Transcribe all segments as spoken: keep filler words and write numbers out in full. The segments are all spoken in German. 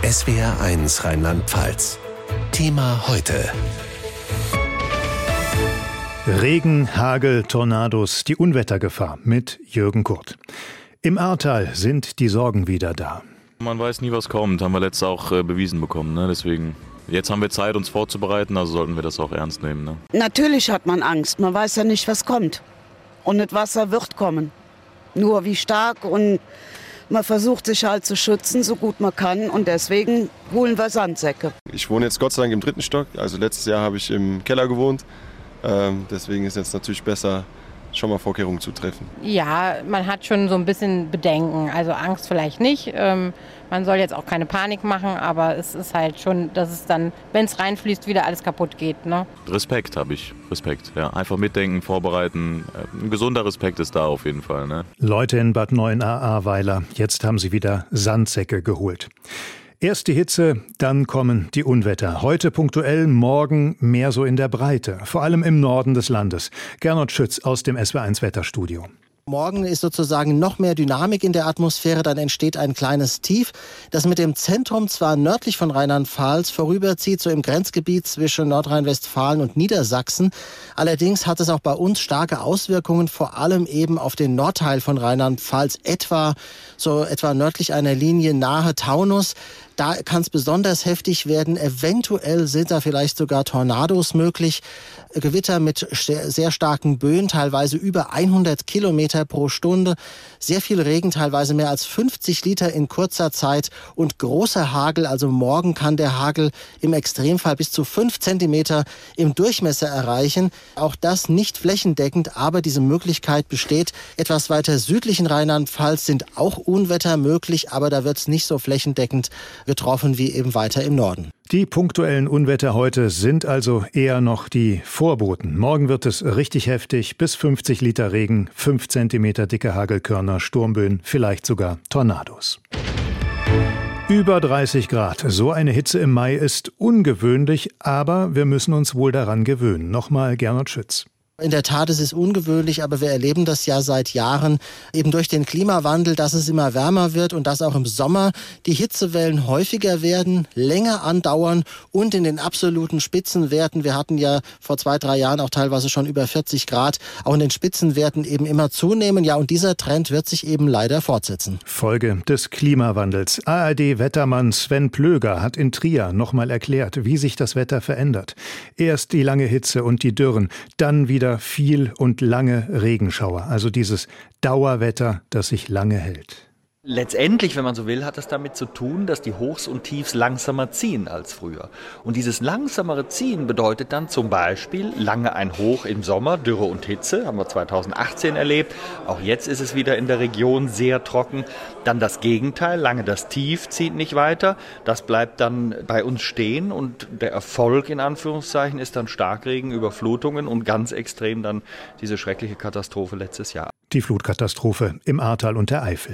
S W R eins Rheinland-Pfalz. Thema heute. Regen, Hagel, Tornados, die Unwettergefahr mit Jürgen Kurt. Im Ahrtal sind die Sorgen wieder da. Man weiß nie, was kommt, haben wir letztes auch äh, bewiesen bekommen, ne? Deswegen, jetzt haben wir Zeit, uns vorzubereiten, also sollten wir das auch ernst nehmen. Ne? Natürlich hat man Angst, man weiß ja nicht, was kommt. Und das Wasser wird kommen. Nur wie stark, und man versucht sich halt zu schützen, so gut man kann, und deswegen holen wir Sandsäcke. Ich wohne jetzt Gott sei Dank im dritten Stock, also letztes Jahr habe ich im Keller gewohnt. Ähm, deswegen ist es natürlich besser, schon mal Vorkehrungen zu treffen. Ja, man hat schon so ein bisschen Bedenken, also Angst vielleicht nicht. Ähm, man soll jetzt auch keine Panik machen, aber es ist halt schon, dass es dann, wenn es reinfließt, wieder alles kaputt geht. Ne? Respekt habe ich, Respekt. Ja. Einfach mitdenken, vorbereiten. Ein gesunder Respekt ist da auf jeden Fall. Ne? Leute in Bad Neuenahr-Ahrweiler, jetzt haben sie wieder Sandsäcke geholt. Erst die Hitze, dann kommen die Unwetter. Heute punktuell, morgen mehr so in der Breite. Vor allem im Norden des Landes. Gernot Schütz aus dem S W R eins Wetterstudio. Morgen ist sozusagen noch mehr Dynamik in der Atmosphäre, dann entsteht ein kleines Tief, das mit dem Zentrum zwar nördlich von Rheinland-Pfalz vorüberzieht, so im Grenzgebiet zwischen Nordrhein-Westfalen und Niedersachsen. Allerdings hat es auch bei uns starke Auswirkungen, vor allem eben auf den Nordteil von Rheinland-Pfalz, etwa so etwa nördlich einer Linie nahe Taunus. Da kann es besonders heftig werden. Eventuell sind da vielleicht sogar Tornados möglich. Gewitter mit sehr starken Böen, teilweise über hundert Kilometer pro Stunde. Sehr viel Regen, teilweise mehr als fünfzig Liter in kurzer Zeit. Und großer Hagel, also morgen kann der Hagel im Extremfall bis zu fünf Zentimeter im Durchmesser erreichen. Auch das nicht flächendeckend, aber diese Möglichkeit besteht. Etwas weiter südlich in Rheinland-Pfalz sind auch Unwetter möglich, aber da wird es nicht so flächendeckend getroffen wie eben weiter im Norden. Die punktuellen Unwetter heute sind also eher noch die Vorboten. Morgen wird es richtig heftig, bis fünfzig Liter Regen, fünf Zentimeter dicke Hagelkörner, Sturmböen, vielleicht sogar Tornados. Über dreißig Grad. So eine Hitze im Mai ist ungewöhnlich, aber wir müssen uns wohl daran gewöhnen. Nochmal Gernot Schütz. In der Tat, es ist ungewöhnlich, aber wir erleben das ja seit Jahren eben durch den Klimawandel, dass es immer wärmer wird und dass auch im Sommer die Hitzewellen häufiger werden, länger andauern und in den absoluten Spitzenwerten, wir hatten ja vor zwei, drei Jahren auch teilweise schon über vierzig Grad, auch in den Spitzenwerten eben immer zunehmen. Ja, und dieser Trend wird sich eben leider fortsetzen. Folge des Klimawandels. A R D-Wettermann Sven Plöger hat in Trier nochmal erklärt, wie sich das Wetter verändert. Erst die lange Hitze und die Dürren, dann wieder viel und lange Regenschauer, also dieses Dauerwetter, das sich lange hält. Letztendlich, wenn man so will, hat es damit zu tun, dass die Hochs und Tiefs langsamer ziehen als früher. Und dieses langsamere Ziehen bedeutet dann zum Beispiel lange ein Hoch im Sommer, Dürre und Hitze, haben wir zweitausendachtzehn erlebt. Auch jetzt ist es wieder in der Region sehr trocken. Dann das Gegenteil, lange das Tief zieht nicht weiter. Das bleibt dann bei uns stehen und der Erfolg in Anführungszeichen ist dann Starkregen, Überflutungen und ganz extrem dann diese schreckliche Katastrophe letztes Jahr. Die Flutkatastrophe im Ahrtal und der Eifel.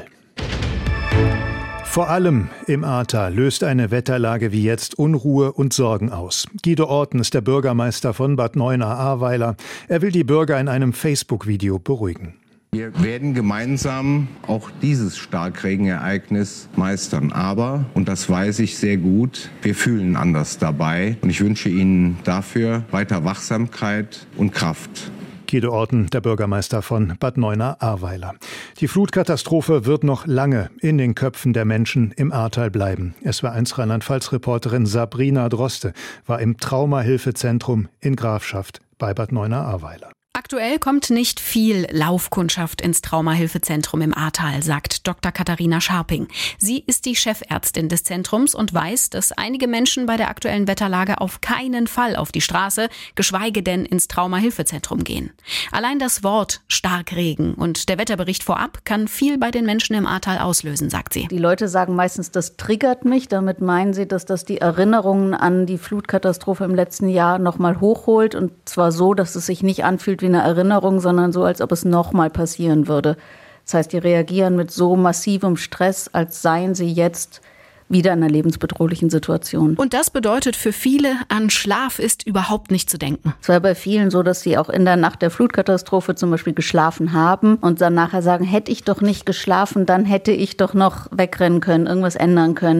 Vor allem im Ahrtal löst eine Wetterlage wie jetzt Unruhe und Sorgen aus. Guido Orten ist der Bürgermeister von Bad Neuenahr-Ahrweiler. Er will die Bürger in einem Facebook-Video beruhigen. Wir werden gemeinsam auch dieses Starkregenereignis meistern. Aber, und das weiß ich sehr gut, wir fühlen anders dabei. Und ich wünsche Ihnen dafür weiter Wachsamkeit und Kraft. Guido Orten, der Bürgermeister von Bad Neuenahr-Ahrweiler. Die Flutkatastrophe wird noch lange in den Köpfen der Menschen im Ahrtal bleiben. S W R eins Rheinland-Pfalz-Reporterin Sabrina Droste war im Traumahilfezentrum in Grafschaft bei Bad Neuenahr-Ahrweiler. Aktuell kommt nicht viel Laufkundschaft ins Traumahilfezentrum im Ahrtal, sagt Doktor Katharina Scharping. Sie ist die Chefärztin des Zentrums und weiß, dass einige Menschen bei der aktuellen Wetterlage auf keinen Fall auf die Straße, geschweige denn ins Traumahilfezentrum gehen. Allein das Wort Starkregen und der Wetterbericht vorab kann viel bei den Menschen im Ahrtal auslösen, sagt sie. Die Leute sagen meistens, das triggert mich. Damit meinen sie, dass das die Erinnerungen an die Flutkatastrophe im letzten Jahr nochmal hochholt. Und zwar so, dass es sich nicht anfühlt wie eine Erinnerung, sondern so, als ob es nochmal passieren würde. Das heißt, die reagieren mit so massivem Stress, als seien sie jetzt wieder in einer lebensbedrohlichen Situation. Und das bedeutet für viele, an Schlaf ist überhaupt nicht zu denken. Es war bei vielen so, dass sie auch in der Nacht der Flutkatastrophe zum Beispiel geschlafen haben und dann nachher sagen, hätte ich doch nicht geschlafen, dann hätte ich doch noch wegrennen können, irgendwas ändern können.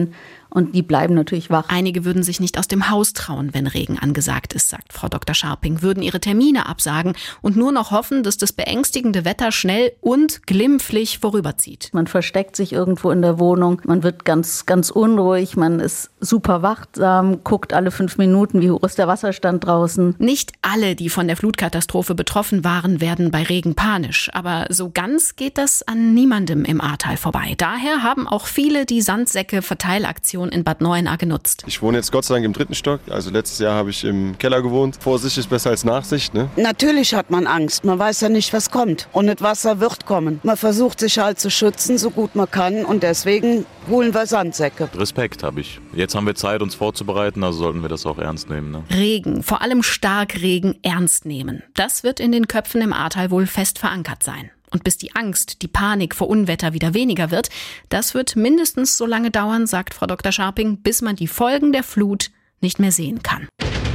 Und die bleiben natürlich wach. Einige würden sich nicht aus dem Haus trauen, wenn Regen angesagt ist, sagt Frau Doktor Scharping, würden ihre Termine absagen und nur noch hoffen, dass das beängstigende Wetter schnell und glimpflich vorüberzieht. Man versteckt sich irgendwo in der Wohnung, man wird ganz, ganz unruhig, man ist super wachsam, guckt alle fünf Minuten, wie hoch ist der Wasserstand draußen. Nicht alle, die von der Flutkatastrophe betroffen waren, werden bei Regen panisch. Aber so ganz geht das an niemandem im Ahrtal vorbei. Daher haben auch viele die Sandsäcke-Verteilaktion in Bad Neuenahr genutzt. Ich wohne jetzt Gott sei Dank im dritten Stock. Also letztes Jahr habe ich im Keller gewohnt. Vorsicht ist besser als Nachsicht, ne? Natürlich hat man Angst. Man weiß ja nicht, was kommt. Und das Wasser wird kommen. Man versucht sich halt zu schützen, so gut man kann. Und deswegen holen wir Sandsäcke. Respekt habe ich. Jetzt haben wir Zeit, uns vorzubereiten, also sollten wir das auch ernst nehmen. Ne? Regen, vor allem Starkregen, ernst nehmen. Das wird in den Köpfen im Ahrtal wohl fest verankert sein. Und bis die Angst, die Panik vor Unwetter wieder weniger wird, das wird mindestens so lange dauern, sagt Frau Doktor Scharping, bis man die Folgen der Flut nicht mehr sehen kann.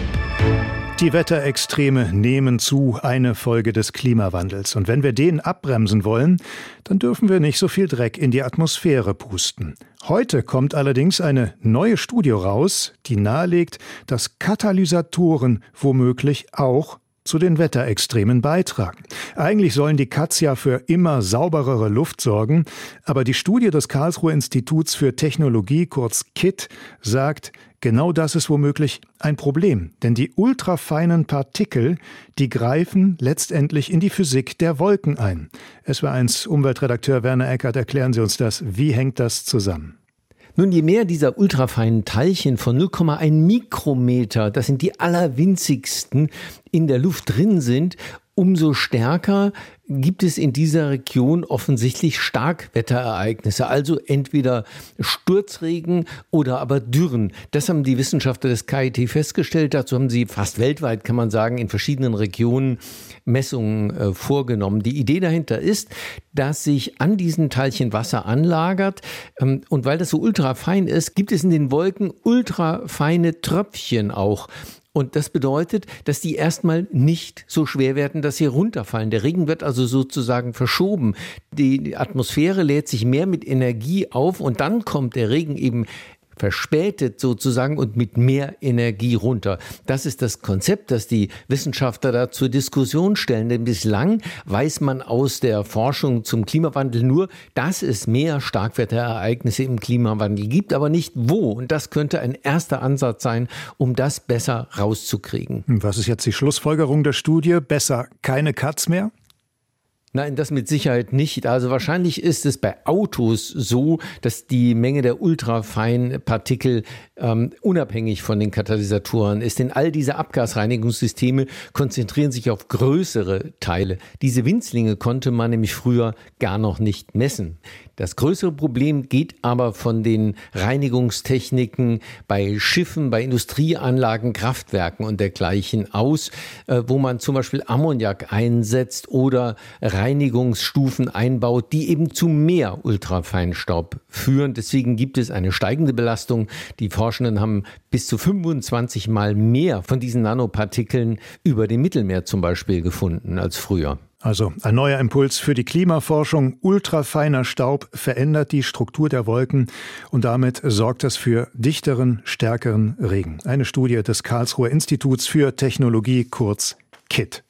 Die Wetterextreme nehmen zu, eine Folge des Klimawandels. Und wenn wir den abbremsen wollen, dann dürfen wir nicht so viel Dreck in die Atmosphäre pusten. Heute kommt allerdings eine neue Studie raus, die nahelegt, dass Katalysatoren womöglich auch zu den Wetterextremen beitragen. Eigentlich sollen die Katz ja für immer sauberere Luft sorgen, aber die Studie des Karlsruher Instituts für Technologie, kurz K I T, sagt, genau das ist womöglich ein Problem. Denn die ultrafeinen Partikel, die greifen letztendlich in die Physik der Wolken ein. S W R eins Umweltredakteur Werner Eckert, erklären Sie uns das. Wie hängt das zusammen? Nun, je mehr dieser ultrafeinen Teilchen von null Komma eins Mikrometer, das sind die allerwinzigsten, in der Luft drin sind, umso stärker gibt es in dieser Region offensichtlich Starkwetterereignisse, also entweder Sturzregen oder aber Dürren. Das haben die Wissenschaftler des K I T festgestellt. Dazu haben sie fast weltweit, kann man sagen, in verschiedenen Regionen Messungen äh, vorgenommen. Die Idee dahinter ist, dass sich an diesen Teilchen Wasser anlagert. Ähm, und weil das so ultrafein ist, gibt es in den Wolken ultrafeine Tröpfchen auch. Und das bedeutet, dass die erstmal nicht so schwer werden, dass sie runterfallen. Der Regen wird also sozusagen verschoben. Die Atmosphäre lädt sich mehr mit Energie auf und dann kommt der Regen eben verspätet sozusagen und mit mehr Energie runter. Das ist das Konzept, das die Wissenschaftler da zur Diskussion stellen. Denn bislang weiß man aus der Forschung zum Klimawandel nur, dass es mehr Starkwetterereignisse im Klimawandel gibt, aber nicht wo. Und das könnte ein erster Ansatz sein, um das besser rauszukriegen. Was ist jetzt die Schlussfolgerung der Studie? Besser keine Katz mehr? Nein, das mit Sicherheit nicht. Also wahrscheinlich ist es bei Autos so, dass die Menge der ultrafeinen Partikel ähm, unabhängig von den Katalysatoren ist. Denn all diese Abgasreinigungssysteme konzentrieren sich auf größere Teile. Diese Winzlinge konnte man nämlich früher gar noch nicht messen. Das größere Problem geht aber von den Reinigungstechniken bei Schiffen, bei Industrieanlagen, Kraftwerken und dergleichen aus, äh, wo man zum Beispiel Ammoniak einsetzt oder Reinigungsstufen einbaut, die eben zu mehr Ultrafeinstaub führen. Deswegen gibt es eine steigende Belastung. Die Forschenden haben bis zu fünfundzwanzig Mal mehr von diesen Nanopartikeln über dem Mittelmeer zum Beispiel gefunden als früher. Also ein neuer Impuls für die Klimaforschung. Ultrafeiner Staub verändert die Struktur der Wolken und damit sorgt es für dichteren, stärkeren Regen. Eine Studie des Karlsruher Instituts für Technologie, kurz K I T.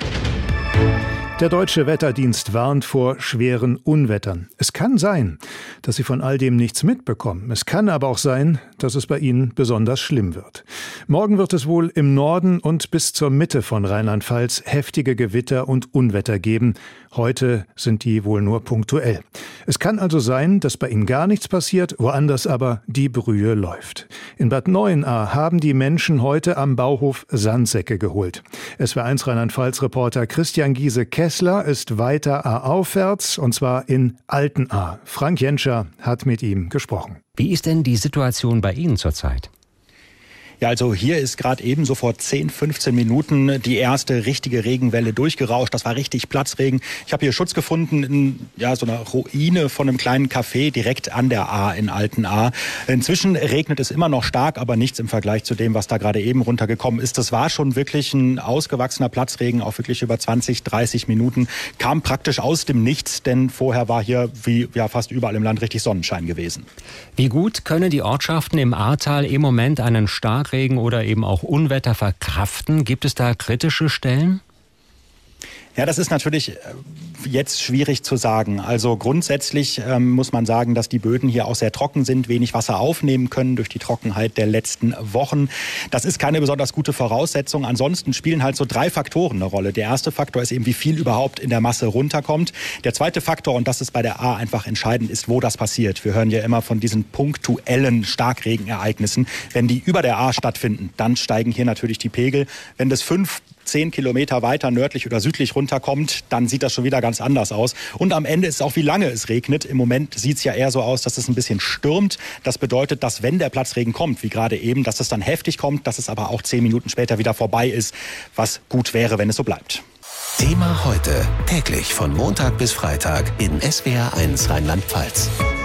Der Deutsche Wetterdienst warnt vor schweren Unwettern. Es kann sein, dass Sie von all dem nichts mitbekommen. Es kann aber auch sein, dass es bei Ihnen besonders schlimm wird. Morgen wird es wohl im Norden und bis zur Mitte von Rheinland-Pfalz heftige Gewitter und Unwetter geben. Heute sind die wohl nur punktuell. Es kann also sein, dass bei Ihnen gar nichts passiert, woanders aber die Brühe läuft. In Bad Neuenahr haben die Menschen heute am Bauhof Sandsäcke geholt. S W R eins Rheinland-Pfalz-Reporter Christian Giese-Kessler ist weiter ahaufwärts, und zwar in Altenahr. Frank Jenscher hat mit ihm gesprochen. Wie ist denn die Situation bei Ihnen zurzeit? Ja, also hier ist gerade eben so vor zehn, fünfzehn Minuten die erste richtige Regenwelle durchgerauscht. Das war richtig Platzregen. Ich habe hier Schutz gefunden in ja, so einer Ruine von einem kleinen Café direkt an der Ahr in Altenahr. Inzwischen regnet es immer noch stark, aber nichts im Vergleich zu dem, was da gerade eben runtergekommen ist. Das war schon wirklich ein ausgewachsener Platzregen, auch wirklich über zwanzig, dreißig Minuten. Kam praktisch aus dem Nichts, denn vorher war hier wie ja, fast überall im Land richtig Sonnenschein gewesen. Wie gut können die Ortschaften im Ahrtal im Moment einen Starkregen oder eben auch Unwetter verkraften? Gibt es da kritische Stellen? Ja, das ist natürlich jetzt schwierig zu sagen. Also grundsätzlich ähm, muss man sagen, dass die Böden hier auch sehr trocken sind, wenig Wasser aufnehmen können durch die Trockenheit der letzten Wochen. Das ist keine besonders gute Voraussetzung. Ansonsten spielen halt so drei Faktoren eine Rolle. Der erste Faktor ist eben, wie viel überhaupt in der Masse runterkommt. Der zweite Faktor, und das ist bei der Ahr einfach entscheidend, ist, wo das passiert. Wir hören ja immer von diesen punktuellen Starkregenereignissen. Wenn die über der Ahr stattfinden, dann steigen hier natürlich die Pegel. Wenn das fünf zehn Kilometer weiter nördlich oder südlich runterkommt, dann sieht das schon wieder ganz anders aus. Und am Ende ist es auch, wie lange es regnet. Im Moment sieht es ja eher so aus, dass es ein bisschen stürmt. Das bedeutet, dass wenn der Platzregen kommt, wie gerade eben, dass es dann heftig kommt, dass es aber auch zehn Minuten später wieder vorbei ist, was gut wäre, wenn es so bleibt. Thema heute, täglich von Montag bis Freitag in S W R eins Rheinland-Pfalz.